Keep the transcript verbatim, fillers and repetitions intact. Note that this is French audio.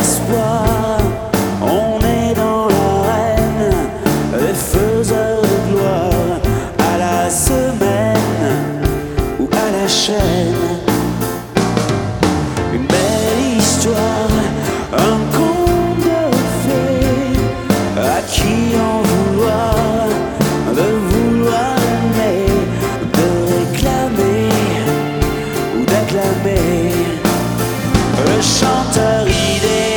l'espoir, on est dans l'arène des faiseurs de gloire, à la semaine ou à la chaîne.